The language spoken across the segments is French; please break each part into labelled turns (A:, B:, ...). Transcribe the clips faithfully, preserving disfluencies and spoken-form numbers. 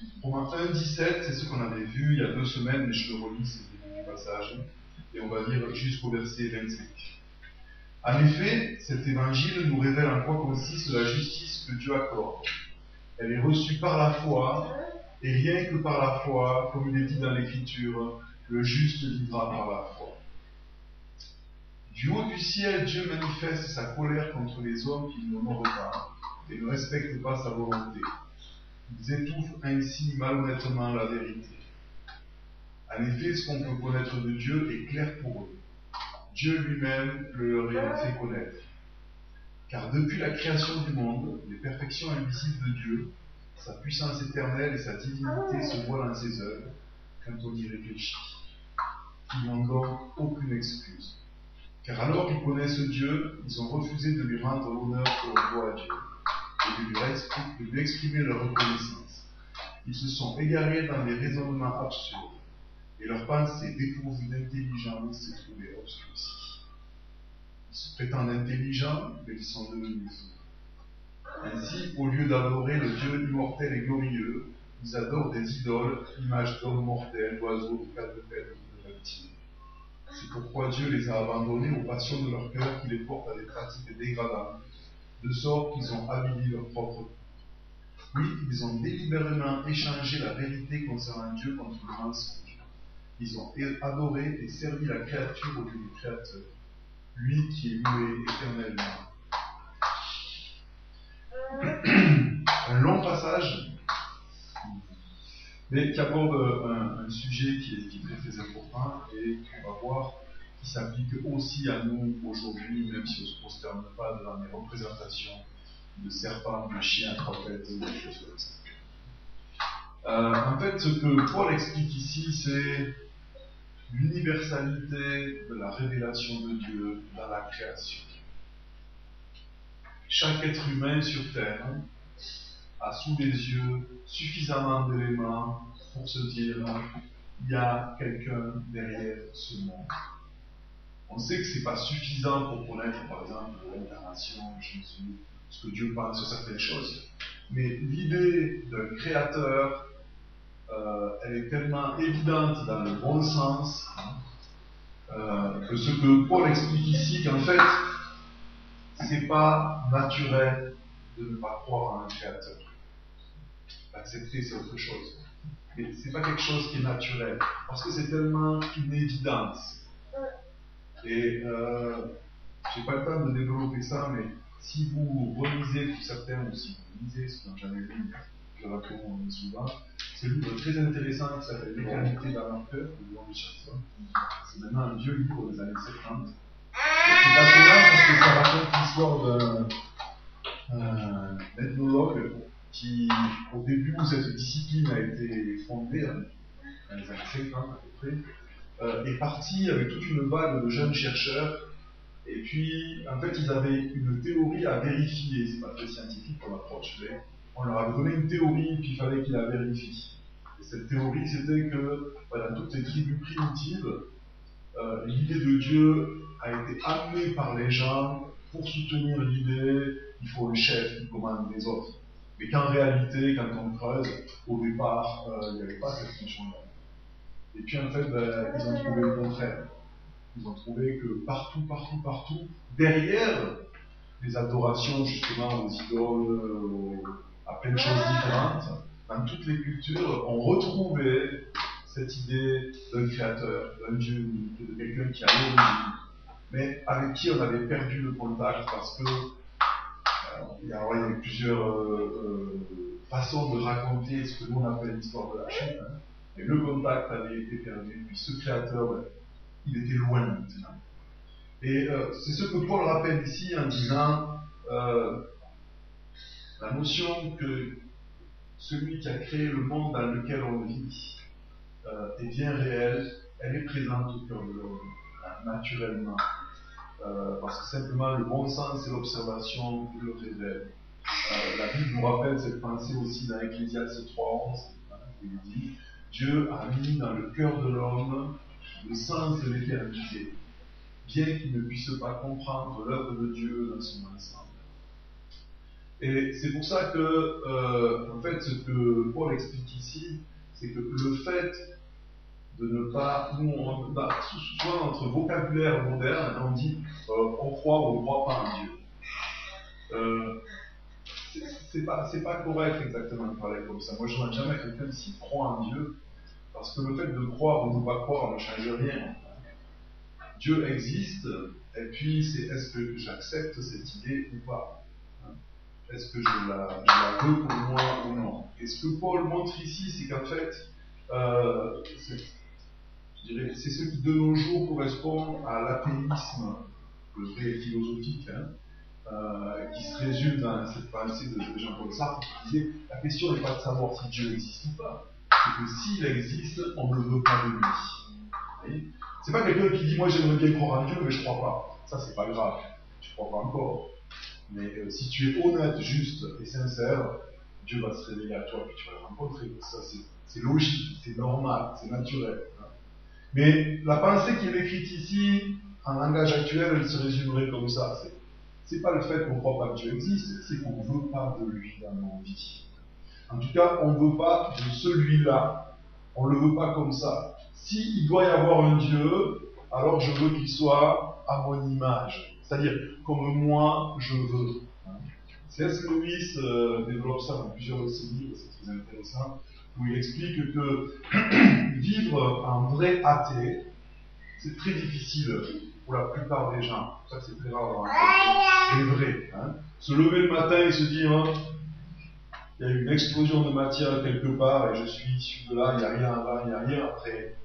A: Romains un, dix-sept, c'est ce qu'on avait vu il y a deux semaines, mais je le relis, c'est le début du passage, et on va lire jusqu'au verset vingt-cinq. En effet, cet évangile nous révèle en quoi consiste la justice que Dieu accorde. Elle est reçue par la foi, et rien que par la foi, comme il est dit dans l'Écriture, le juste vivra par la foi. Du haut du ciel, Dieu manifeste sa colère contre les hommes qui ne l'honorent pas et ne respectent pas sa volonté. Ils étouffent ainsi malhonnêtement la vérité. En effet, ce qu'on peut connaître de Dieu est clair pour eux. Dieu lui-même le leur a fait connaître. Car depuis la création du monde, les perfections invisibles de Dieu, sa puissance éternelle et sa divinité se voient dans ses œuvres, quand on y réfléchit. Ils n'ont donc aucune excuse. Car alors qu'ils connaissent Dieu, ils ont refusé de lui rendre l'honneur que l'on doit à Dieu, et de lui, exprimer, de lui exprimer leur reconnaissance. Ils se sont égarés dans des raisonnements absurdes, et leur pensée dépourvue d'intelligence s'est trouvée obscurcie. Ils se prétendent intelligents, mais ils sont devenus fous. Ainsi, au lieu d'adorer le Dieu immortel et glorieux, ils adorent des idoles, images d'hommes mortels, d'oiseaux, de quadrupèdes, de reptiles. C'est pourquoi Dieu les a abandonnés aux passions de leur cœur qui les portent à des pratiques dégradantes, de sorte qu'ils ont avili leur propre corps. Oui, ils ont délibérément échangé la vérité concernant Dieu contre le mensonge. Ils ont adoré et servi la créature au lieu du Créateur, lui qui est loué éternellement. Un long passage, mais qui aborde un, un sujet qui est, qui est très très important et qu'on va voir qui s'applique aussi à nous aujourd'hui, même si on ne se prosterne pas devant les représentations de serpents, de chiens à trois têtes, ou des choses comme ça. Euh, en fait, ce que Paul explique ici, c'est l'universalité de la révélation de Dieu dans la création. Chaque être humain sur Terre a sous les yeux suffisamment d'éléments pour se dire il y a quelqu'un derrière ce monde. On sait que ce n'est pas suffisant pour connaître, par exemple, l'incarnation, Jésus, ce que Dieu pense sur certaines choses. Mais l'idée d'un créateur, euh, elle est tellement évidente dans le bon sens euh, que ce que Paul explique ici, qu'en fait, c'est pas naturel de ne pas croire à un créateur. L'accepter, c'est autre chose. Mais c'est pas quelque chose qui est naturel, parce que c'est tellement une évidence. Et euh, j'ai pas le temps de développer ça, mais si vous relisez pour certains, ou si vous lisez ce que j'avais lu, je le recommande souvent, c'est un livre très intéressant qui s'appelle L'éternité dans leur cœur, de John Richardson. C'est maintenant un vieux livre des années soixante-dix. C'est passionnant parce que ça raconte l'histoire d'un ethnologue qui, au début où cette discipline a été fondée, dans les années cinquante à peu près, euh, est parti avec toute une vague de jeunes chercheurs. Et puis, en fait, ils avaient une théorie à vérifier. C'est pas très scientifique comme approche, mais on leur avait donné une théorie, puis il fallait qu'ils la vérifient. Et cette théorie, c'était que, voilà, dans toutes les tribus primitives, euh, l'idée de Dieu a été amenée par les gens pour soutenir l'idée qu'il faut un chef qui commande les autres. Mais qu'en réalité, quand on creuse, au départ, euh, il n'y avait pas cette fonction-là. Et puis, en fait, ben, ils ont trouvé le contraire. Ils ont trouvé que partout, partout, partout, derrière les adorations justement aux idoles, aux, à plein de choses différentes, dans toutes les cultures, on retrouvait cette idée d'un créateur, d'un Dieu unique, de quelqu'un qui a l'origine, mais avec qui on avait perdu le contact parce que euh, il y a, ouais, il y a plusieurs euh, euh, façons de raconter ce que nous on appelle l'histoire de la chute, hein, et le contact avait été perdu, puis ce créateur, ben, il était loin maintenant. Et euh, c'est ce que Paul rappelle ici en disant euh, la notion que celui qui a créé le monde dans lequel on vit euh, est bien réelle, elle est présente au cœur de l'homme, naturellement. Euh, parce que simplement le bon sens et l'observation le révèlent. Euh, la Bible nous rappelle cette pensée aussi dans Ecclésiaste trois onze, hein, où il dit Dieu a mis dans le cœur de l'homme le sens de l'éternité, bien qu'il ne puisse pas comprendre l'œuvre de Dieu dans son ensemble. Et c'est pour ça que, euh, en fait, ce que Paul explique ici, c'est que le fait de ne pas, nous, on, bah, souvent dans notre vocabulaire moderne, on dit euh, on croit ou on ne croit pas en Dieu. Euh, c'est pas, c'est pas correct exactement de parler comme ça. Moi, je ne demande jamais à quelqu'un s'il croit en Dieu, parce que le fait de croire ou de ne pas croire ne change rien. Dieu existe, et puis c'est est-ce que j'accepte cette idée ou pas? Est-ce que je la, je la veux pour moi ou non? Et ce que Paul montre ici, c'est qu'en fait, euh, c'est, je dirais, c'est ce qui de nos jours correspond à l'athéisme, le vrai philosophique, hein, euh, qui se résume dans cette pensée de, de Jean-Paul Sartre, qui disait la question n'est pas de savoir si Dieu existe ou pas, c'est que s'il existe, on ne veut pas de lui. Vous voyez? C'est pas quelqu'un qui dit moi j'aimerais bien croire en Dieu, mais je crois pas. Ça, c'est pas grave, tu crois pas encore. Mais euh, si tu es honnête, juste et sincère, Dieu va se révéler à toi et puis tu vas le rencontrer. Ça, c'est, c'est logique, c'est normal, c'est naturel. Hein. Mais la pensée qui est décrite ici, en langage actuel, elle se résumerait comme ça. C'est, c'est pas le fait qu'on ne croit pas que Dieu existe, c'est qu'on ne veut pas de lui dans nos vies. En tout cas, on ne veut pas de celui-là. On ne le veut pas comme ça. S'il doit y avoir un Dieu, alors je veux qu'il soit à mon image. C'est-à-dire, comme moi, je veux. C S Lewis euh, développe ça dans plusieurs de ses livres, c'est très intéressant, où il explique que vivre un vrai athée, c'est très difficile pour la plupart des gens. Ça, c'est très rare dans la c'est vrai. Hein. Se lever le matin et se dire, hein, il y a eu une explosion de matière quelque part et je suis issu de là, il n'y a rien avant, il n'y a rien après.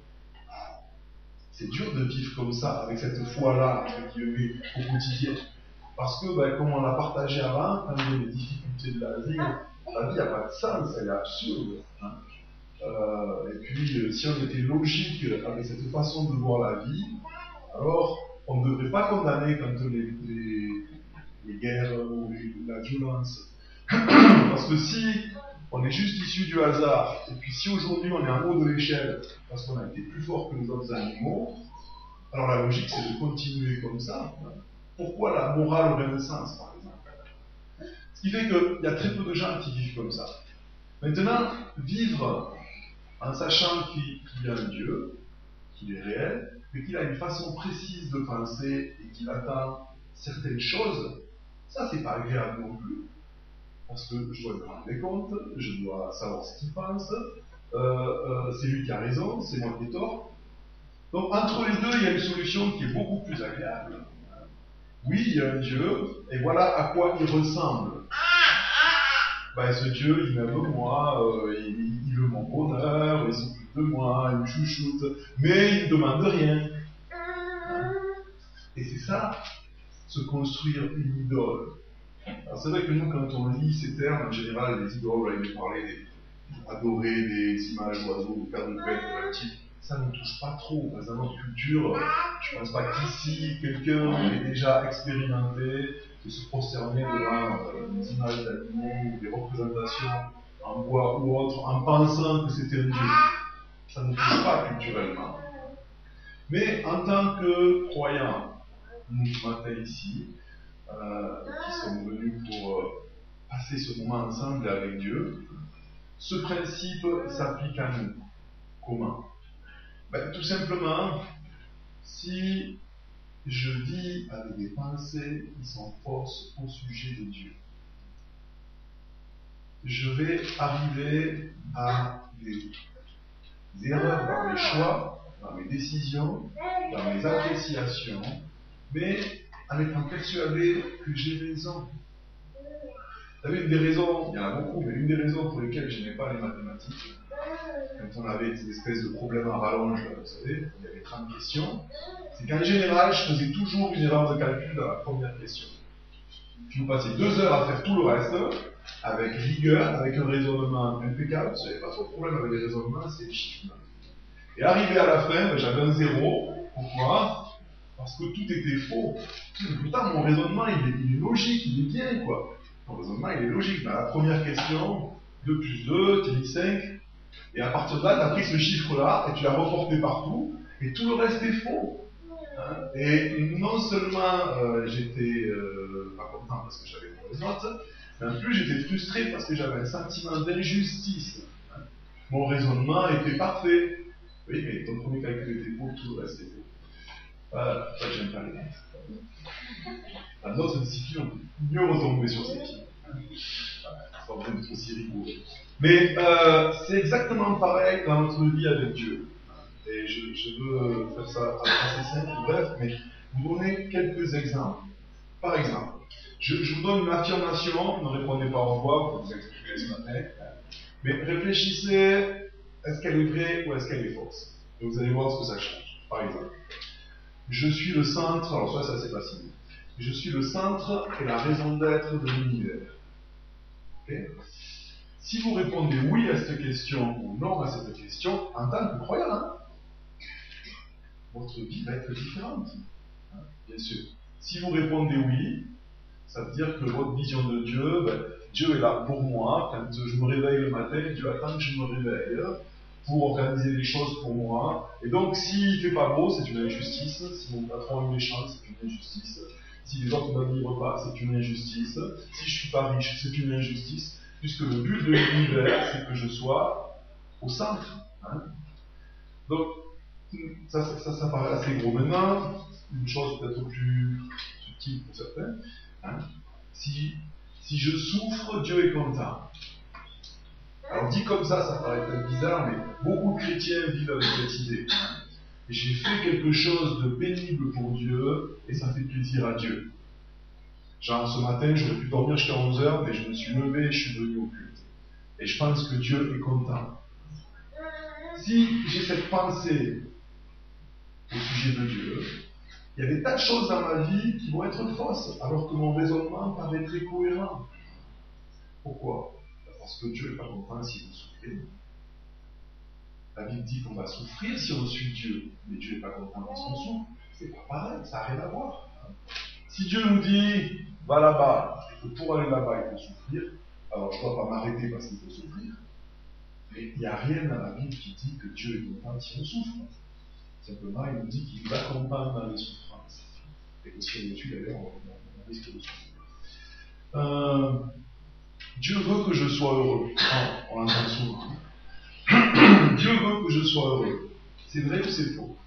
A: C'est dur de vivre comme ça, avec cette foi-là, entre guillemets, au quotidien. Parce que, ben, comme on l'a partagé avant, quand il y a des difficultés de la vie, la vie n'a pas de sens, elle est absurde. Hein. Euh, et puis, euh, si on était logique avec cette façon de voir la vie, alors on ne devrait pas condamner quand les, les, les guerres ou les, la violence. Parce que si on est juste issu du hasard, et puis si aujourd'hui on est en haut de l'échelle, parce qu'on a été plus fort que les autres animaux, alors la logique c'est de continuer comme ça. Pourquoi la morale aurait un sens, par exemple? Ce qui fait qu'il y a très peu de gens qui vivent comme ça. Maintenant, vivre en sachant qu'il y a un Dieu, qu'il est réel, mais qu'il a une façon précise de penser et qu'il attend certaines choses, ça c'est pas agréable non plus. Parce que je dois lui rendre des comptes, je dois savoir ce qu'il pense, euh, euh, c'est lui qui a raison, c'est moi qui ai tort. Donc entre les deux, il y a une solution qui est beaucoup plus agréable. Oui, il y a un Dieu, et voilà à quoi il ressemble. Ben, ce Dieu, il m'aime moi, euh, il, il veut mon bonheur, il s'occupe de moi, il me chouchoute, mais il ne demande rien. Et c'est ça, se construire une idole. Alors c'est vrai que nous, quand on lit ces termes, en général, les idoles, il nous parlait d'adorer des images d'oiseaux, de quadrupèdes, de reptiles. Ça ne nous touche pas trop. Dans notre culture, je ne pense pas qu'ici, quelqu'un ait déjà expérimenté de se prosterner devant euh, des images d'animaux ou des représentations en bois ou autre, en pensant que c'était un dieu. Ça ne nous touche pas culturellement. Mais en tant que croyants, nous, ce matin ici, euh, qui sommes venus pour euh, passer ce moment ensemble avec Dieu, ce principe s'applique à nous. Comment? Ben, tout simplement, si je vis avec des pensées qui sont fausses au sujet de Dieu, je vais arriver à des, des erreurs dans mes choix, dans mes décisions, dans mes appréciations, mais en étant persuadé que j'ai raison. Vous savez, une des raisons, il y en a beaucoup, mais une des raisons pour lesquelles je n'aimais pas les mathématiques, quand on avait ces espèces de problèmes à rallonge, vous savez, il y avait trente questions, c'est qu'en général, je faisais toujours une erreur de calcul dans la première question. Je vous passais deux heures à faire tout le reste, avec rigueur, avec un raisonnement impeccable. Si vous n'avez pas trop de problème avec les raisonnements, c'est les chiffres. Et arrivé à la fin, ben, j'avais un zéro. Pourquoi? Parce que tout était faux. Pourtant, mon raisonnement, il est, il est logique, il est bien, quoi. Mon raisonnement, il est logique. Dans la première question, deux plus deux, tu as mis cinq. Et à partir de là, tu as pris ce chiffre-là et tu l'as reporté partout. Et tout le reste est faux. Hein? Et non seulement euh, j'étais euh, pas content parce que j'avais mauvaise note, Mais en plus, j'étais frustré parce que j'avais un sentiment d'injustice. Mon raisonnement était parfait. Oui, mais ton premier calcul était faux, tout le reste était faux. Voilà, ça, j'aime pas les maths. Dans d'autres disciplines, on peut mieux retomber sur ces pieds. Voilà, c'est pas besoin d'être aussi rigoureux. Mais euh, c'est exactement pareil dans notre vie avec Dieu. Et je, je veux faire ça assez simple, bref, mais vous donner quelques exemples. Par exemple, je, je vous donne une affirmation, ne répondez pas en voix, vous vous expliquez ce matin, mais réfléchissez, est-ce qu'elle est vraie ou est-ce qu'elle est fausse? Et vous allez voir ce que ça change. Par exemple, je suis le centre, alors ça c'est assez facile, je suis le centre et la raison d'être de l'univers. Okay? Si vous répondez oui à cette question ou non à cette question, en tant que croyant, hein, votre vie va être différente, hein, bien sûr. Si vous répondez oui, ça veut dire que votre vision de Dieu, ben, Dieu est là pour moi. Quand je me réveille le matin, Dieu attend que je me réveille pour organiser les choses pour moi. Et donc, s'il ne fait pas beau, c'est une injustice. Si mon patron est méchant, c'est une injustice. Si les autres ne livrent pas, c'est une injustice. Si je ne suis pas riche, c'est une injustice. Puisque le but de l'univers, c'est que je sois au centre. Hein. Donc, ça, ça, ça, ça paraît assez gros. Maintenant, une chose peut-être plus subtile pour certains. Hein. Si, si je souffre, Dieu est content. Alors dit comme ça, ça paraît peut-être bizarre, mais beaucoup de chrétiens vivent avec cette idée. J'ai fait quelque chose de pénible pour Dieu, et ça fait plaisir à Dieu. Genre, ce matin, j'aurais pu dormir jusqu'à onze heures, mais je me suis levé et je suis venu au culte. Et je pense que Dieu est content. Si j'ai cette pensée au sujet de Dieu, il y a des tas de choses dans ma vie qui vont être fausses, alors que mon raisonnement paraît très cohérent. Pourquoi? Parce que Dieu n'est pas content si vous souffrez. La Bible dit qu'on va souffrir si on suit Dieu, mais Dieu n'est pas content parce qu'on souffre. C'est pas pareil, ça n'a rien à voir. Si Dieu nous dit, va là-bas, et que pour aller là-bas, il faut souffrir, alors je ne dois pas m'arrêter parce qu'il faut souffrir. Mais il n'y a rien dans la Bible qui dit que Dieu est content si on souffre. Simplement, il nous dit qu'il nous accompagne dans les souffrances. Et que si on le suit, d'ailleurs, on, on risque de souffrir. Euh, Dieu veut que je sois heureux. Ah, on l'entend souvent. Dieu veut que je sois heureux. C'est vrai ou c'est faux?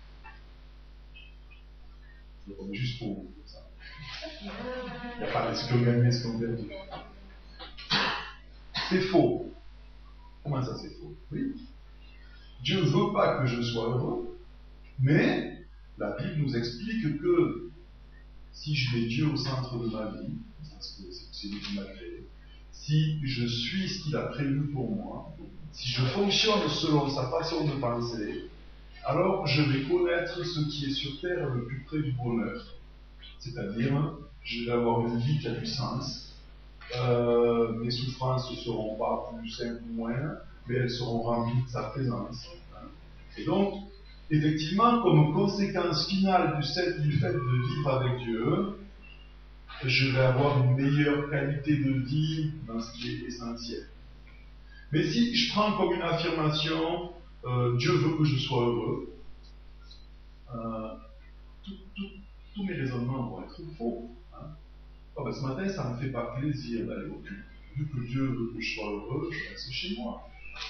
A: Je le juste pour vous. Il n'y a pas de ce qu'on gagne, ce qu'on perd. C'est faux. Comment ça c'est faux? Oui. Dieu ne veut pas que je sois heureux, mais la Bible nous explique que si je mets Dieu au centre de ma vie, parce que c'est lui qui m'a créé, si je suis ce qu'il a prévu pour moi, si je fonctionne selon sa façon de penser, alors je vais connaître ce qui est sur terre le plus près du bonheur. C'est-à-dire, je vais avoir une vie qui a du sens, euh, mes souffrances ne seront pas plus simples ou moins, mais elles seront remplies de sa présence. Et donc, effectivement, comme conséquence finale du fait, du fait de vivre avec Dieu, je vais avoir une meilleure qualité de vie dans ce qui est essentiel. Mais si je prends comme une affirmation, euh, Dieu veut que je sois heureux, euh, tout, tout, tous mes raisonnements vont être faux. Hein. Oh ben, ce matin, ça ne me fait pas plaisir d'aller au culte. Vu que Dieu veut que je sois heureux, je reste chez moi.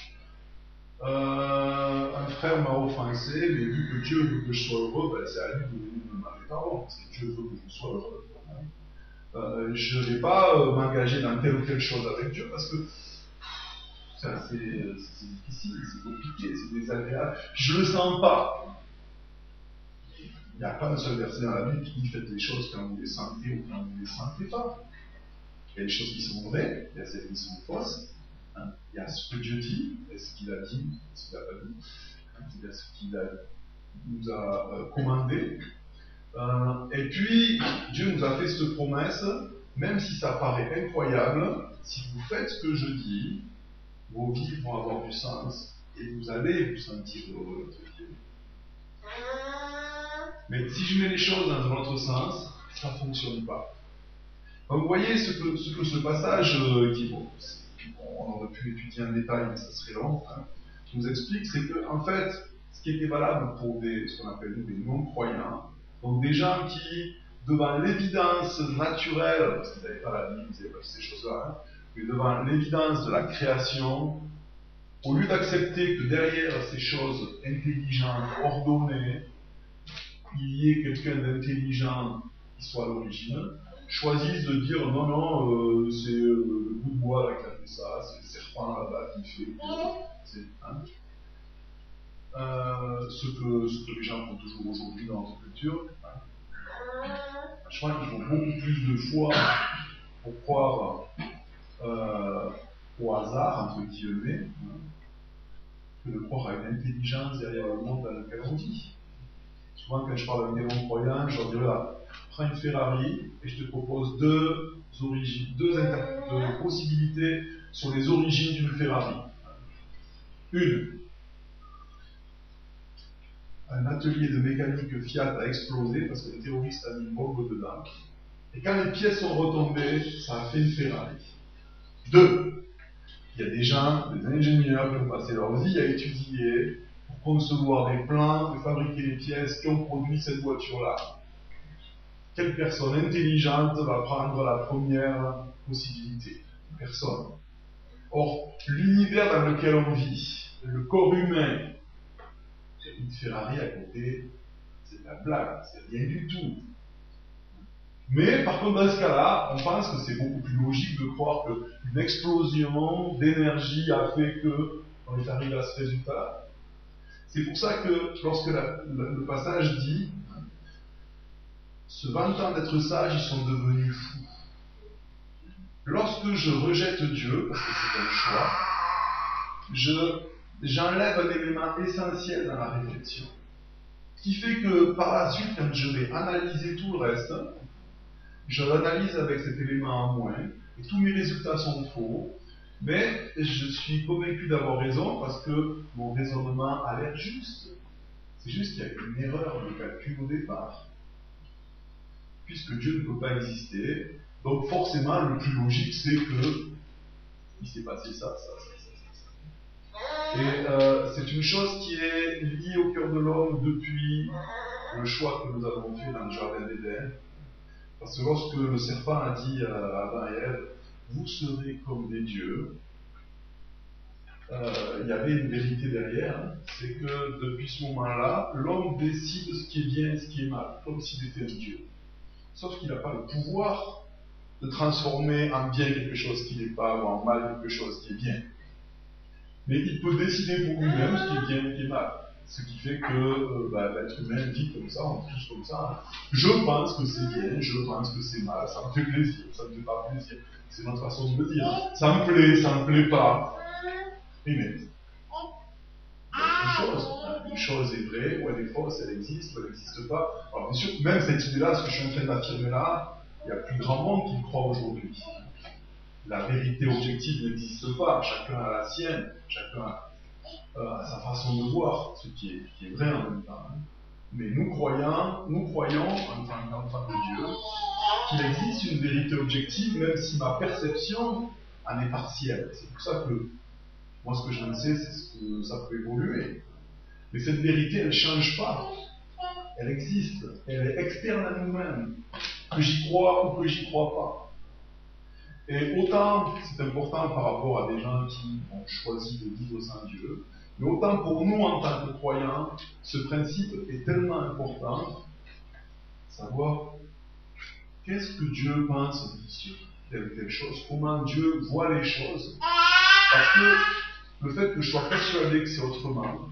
A: Euh, un frère m'a offensé, mais vu que Dieu veut que je sois heureux, ben, c'est à lui de venir me demander pardon, parce que Dieu veut que je sois heureux. Hein. Euh, je ne vais pas euh, m'engager dans telle ou telle chose avec Dieu, parce que c'est assez c'est difficile, c'est compliqué, c'est désagréable. Je ne le sens pas. Il n'y a pas un seul verset dans la Bible qui dit faites les choses quand vous les sentez ou quand vous ne les sentez pas. Il y a des choses qui sont vraies, il y a celles qui sont fausses. Hein. Il y a ce que Dieu dit, et ce qu'il a dit, ce qu'il n'a pas dit. Hein. Il y a ce qu'il a, nous a euh, commandé. Euh, et puis, Dieu nous a fait cette promesse, même si ça paraît incroyable, si vous faites ce que je dis, vos vies vont avoir du sens, et vous allez vous sentir heureux avec Dieu. Mais si je mets les choses dans un autre sens, ça ne fonctionne pas. Donc vous voyez ce que ce, que ce passage, euh, qui, bon, on aurait pu étudier en détail, mais ça serait long, hein, nous explique, c'est que en fait, ce qui était valable pour des, ce qu'on appelle nous des non-croyants, donc des gens qui, devant l'évidence naturelle, parce qu'ils n'avaient pas la Bible, ils n'avaient pas ces choses-là, hein, mais devant l'évidence de la création, au lieu d'accepter que derrière ces choses intelligentes, ordonnées, il y ait quelqu'un d'intelligent qui soit à l'origine, choisissent de dire non, non, euh, c'est euh, le bout de bois là qui a fait ça, c'est le serpent là-bas qui fait que. C'est, hein, euh, ce, que, ce que les gens font toujours aujourd'hui dans notre culture. Hein. Je crois qu'ils ont beaucoup plus de foi pour croire euh, au hasard, entre guillemets, hein, que de croire à une intelligence derrière le monde dans lequel on vit. Souvent, quand je parle avec des non-croyants, je leur dirais là, prends une Ferrari et je te propose deux, origines, deux, inter- deux possibilités sur les origines d'une Ferrari. Une, un atelier de mécanique Fiat a explosé parce que le terroriste a mis une bombe dedans. Et quand les pièces sont retombées, ça a fait une Ferrari. Deux, il y a des gens, des ingénieurs qui ont passé leur vie à étudier pour concevoir des plans, de fabriquer les pièces qui ont produit cette voiture-là. Quelle personne intelligente va prendre la première possibilité? Personne. Or, l'univers dans lequel on vit, le corps humain, une Ferrari à côté, c'est de la blague, c'est rien du tout. Mais par contre, dans ce cas-là, on pense que c'est beaucoup plus logique de croire qu'une explosion d'énergie a fait qu'on est arrivé à ce résultat-là. C'est pour ça que lorsque la, le, le passage dit se vantant d'être sages, ils sont devenus fous. Lorsque je rejette Dieu, parce que c'est un choix, je, j'enlève un élément essentiel dans la réflexion. Ce qui fait que par la suite, quand je vais analyser tout le reste, je l'analyse avec cet élément en moins, et tous mes résultats sont faux, mais je suis convaincu d'avoir raison parce que mon raisonnement a l'air juste. C'est juste qu'il y a une erreur de calcul au départ. Puisque Dieu ne peut pas exister, donc forcément le plus logique c'est que il s'est passé ça, ça, ça, ça, ça. Et euh, c'est une chose qui est liée au cœur de l'homme depuis le choix que nous avons fait dans le jardin d'Éden. Parce que lorsque le serpent a dit à Adam et Ève, vous serez comme des dieux, euh, il y avait une vérité derrière, hein, c'est que depuis ce moment-là, l'homme décide ce qui est bien et ce qui est mal, comme s'il était un dieu. Sauf qu'il n'a pas le pouvoir de transformer en bien quelque chose qui n'est pas, ou en mal quelque chose qui est bien. Mais il peut décider pour lui-même ce qui est bien et ce qui est mal. Ce qui fait que euh, bah, l'être humain vit comme ça, on est tous comme ça. Je pense que c'est bien, je pense que c'est mal, ça me fait plaisir, ça me fait pas plaisir. C'est notre façon de le dire. Ça me plaît, ça me plaît pas. Oui, mais une chose, une chose est vraie, ou elle est fausse, elle existe, ou elle n'existe pas. Alors bien sûr, même cette idée-là, ce que je suis en train d'affirmer là, il y a plus grand monde qui le croit aujourd'hui. La vérité objective n'existe pas, chacun a la sienne, chacun a Euh, à sa façon de voir, ce qui est, qui est vrai en même temps. Hein. Mais nous croyons, nous croyons, en tant qu'enfants de Dieu, qu'il existe une vérité objective, même si ma perception en est partielle. C'est pour ça que, moi ce que je ne sais, c'est ce que ça peut évoluer. Mais cette vérité, elle ne change pas. Elle existe. Elle est externe à nous-mêmes. Que j'y croie ou que j'y crois pas. Et autant c'est important par rapport à des gens qui ont choisi de vivre sans Dieu, mais autant pour nous en tant que croyants, ce principe est tellement important, savoir qu'est-ce que Dieu pense sur telle ou telle chose, comment Dieu voit les choses, parce que le fait que je sois persuadé que c'est autrement,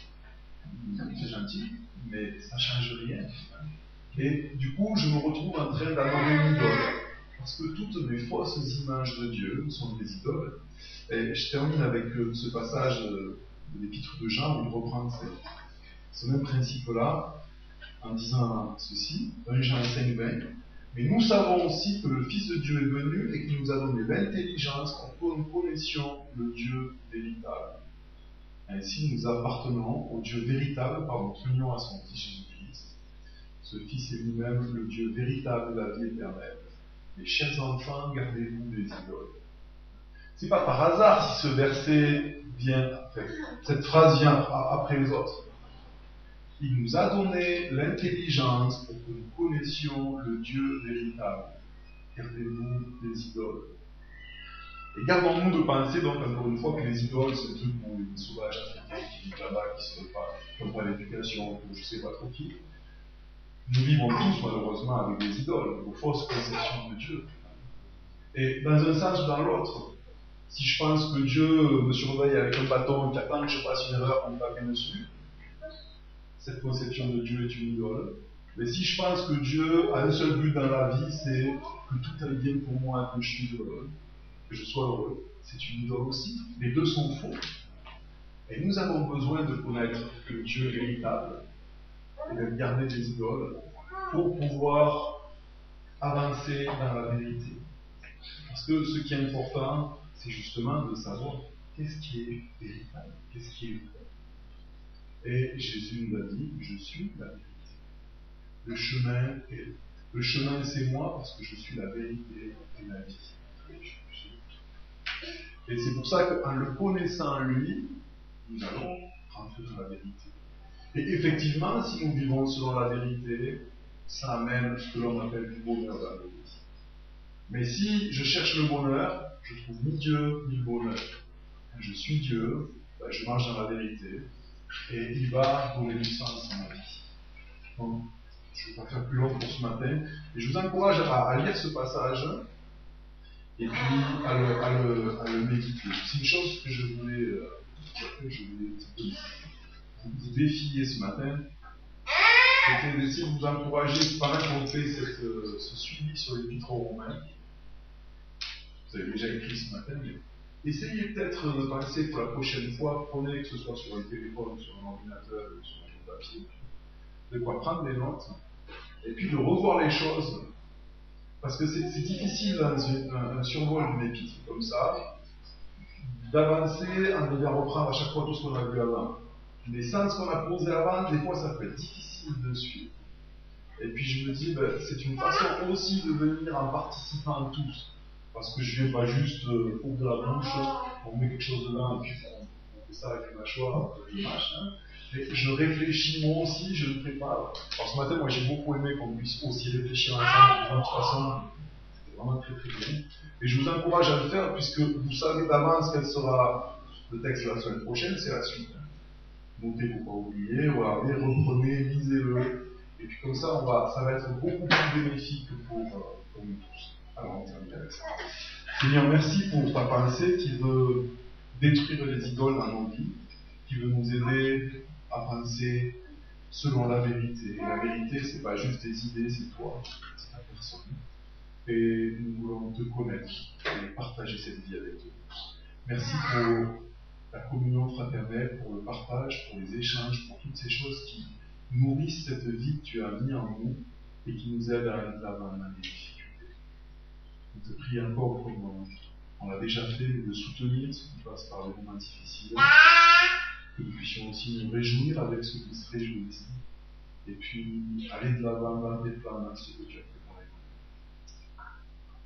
A: c'est gentil, mais ça ne change rien. Et du coup, je me retrouve en train d'adorer une idole. Parce que toutes mes fausses images de Dieu sont des idoles. Et je termine avec euh, ce passage euh, de l'Épître de Jean où il reprend ces, ce même principe-là en disant ceci, un Jean cinq vingt. Mais nous savons aussi que le Fils de Dieu est venu et qu'il nous a donné l'intelligence pour que nous connaissions le Dieu véritable. Ainsi, nous appartenons au Dieu véritable par notre union à son Fils Jésus-Christ. Ce Fils est lui-même le Dieu véritable de la vie éternelle. Mes chers enfants, gardez-vous des idoles. C'est pas par hasard si ce verset vient après. Cette phrase vient après les autres. Il nous a donné l'intelligence pour que nous connaissions le Dieu véritable. Gardez-vous des idoles. Et gardons-nous de penser, donc, encore une fois, que les idoles, c'est un truc pour les sauvages africains qui vivent là-bas, qui ne sont pas, qui n'ont pas d'éducation, ou je ne sais pas trop qui. Nous vivons tous, malheureusement, avec des idoles, de fausses conceptions de Dieu. Et dans un sens ou dans l'autre, si je pense que Dieu me surveille avec un bâton, qui attend que je fasse une erreur pour me taper dessus, cette conception de Dieu est une idole. Mais si je pense que Dieu a un seul but dans la vie, c'est que tout aille bien pour moi, que je suis heureux, que je sois heureux, c'est une idole aussi. Les deux sont faux. Et nous avons besoin de connaître le Dieu véritable et de garder des idoles pour pouvoir avancer dans la vérité. Parce que ce qui est important, c'est justement de savoir qu'est-ce qui est véritable, qu'est-ce qui est vrai. Et Jésus nous a dit, je suis la vérité. Le chemin, est, le chemin c'est moi parce que je suis la vérité et la vie. Et c'est pour ça qu'en le connaissant lui, nous allons rentrer dans la vérité. Et effectivement, si nous vivons selon la vérité, ça amène ce que l'on appelle du bonheur dans la vie. Mais si je cherche le bonheur, je trouve ni Dieu ni le bonheur. Quand je suis Dieu, ben je marche dans la vérité et il va donner du sens à ma vie. Donc, je ne vais pas faire plus long pour ce matin, et je vous encourage à, à lire ce passage et puis à le, à le, à le méditer. C'est une chose que je voulais, euh, que je voulais vous, vous défier ce matin, c'était d'essayer de vous encourager pendant qu'on fait cette, euh, ce suivi sur l'Épître aux Romains. Vous avez déjà écrit ce matin, mais essayez peut-être de penser pour la prochaine fois, prenez que ce soit sur un téléphone, sur un ordinateur, sur un papier, de quoi prendre des notes, et puis de revoir les choses, parce que c'est difficile dans une, un, un survol d'une épître comme ça, d'avancer en devant reprendre à chaque fois tout ce qu'on a vu avant. Mais sans ce qu'on a posé avant, des fois ça peut être difficile de suivre. Et puis je me dis, ben, c'est une façon aussi de venir en participant tous. Parce que je ne viens pas juste euh, ouvrir la bouche, on met quelque chose dedans, et puis on, on fait ça avec une mâchoire, je mâche. Hein. Et je réfléchis moi aussi, je le prépare. Alors ce matin, moi j'ai beaucoup aimé qu'on puisse aussi réfléchir ensemble de toute façon. C'était vraiment très très bien. Et je vous encourage à le faire, puisque vous savez d'avance quel sera le texte de la semaine prochaine, c'est la suite. Notez pour ne pas oublier, voilà, reprenez, lisez-le. Et puis comme ça, on va, ça va être beaucoup plus bénéfique pour, euh, pour nous tous. Alors on termine avec ça. Seigneur, merci pour ta pensée qui veut détruire les idoles dans nos vies, qui veut nous aider à penser selon la vérité. Et la vérité, c'est pas juste des idées, c'est toi, c'est ta personne. Et nous voulons te connaître et partager cette vie avec toi. Merci pour la communion fraternelle, pour le partage, pour les échanges, pour toutes ces choses qui nourrissent cette vie que tu as mis en nous et qui nous aident à aller de l'avant dans les difficultés. On te prie encore, comme on l'a déjà fait, de soutenir ceux qui passent par des moments difficiles, que nous puissions aussi nous réjouir avec ceux qui se réjouissent, et puis aller de l'avant dans tes plans, dans ce que tu as fait.